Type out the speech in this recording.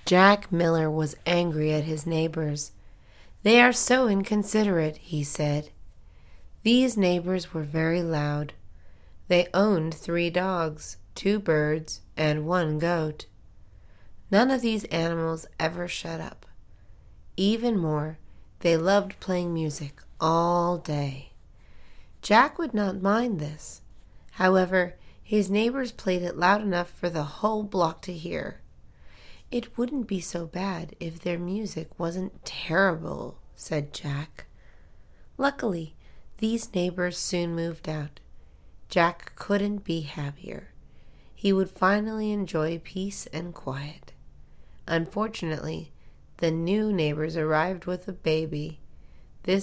Jack Miller was angry at his neighbors. "They are so inconsiderate," he said. These neighbors were very loud. They owned 3 dogs, 2 birds, and 1 goat. None of these animals ever shut up. Even more, they loved playing music all day. Jack would not mind this. However, his neighbors played it loud enough for the whole block to hear. "It wouldn't be so bad if their music wasn't terrible," said Jack. Luckily, these neighbors soon moved out. Jack couldn't be happier. He would finally enjoy peace and quiet. Unfortunately, the new neighbors arrived with a baby.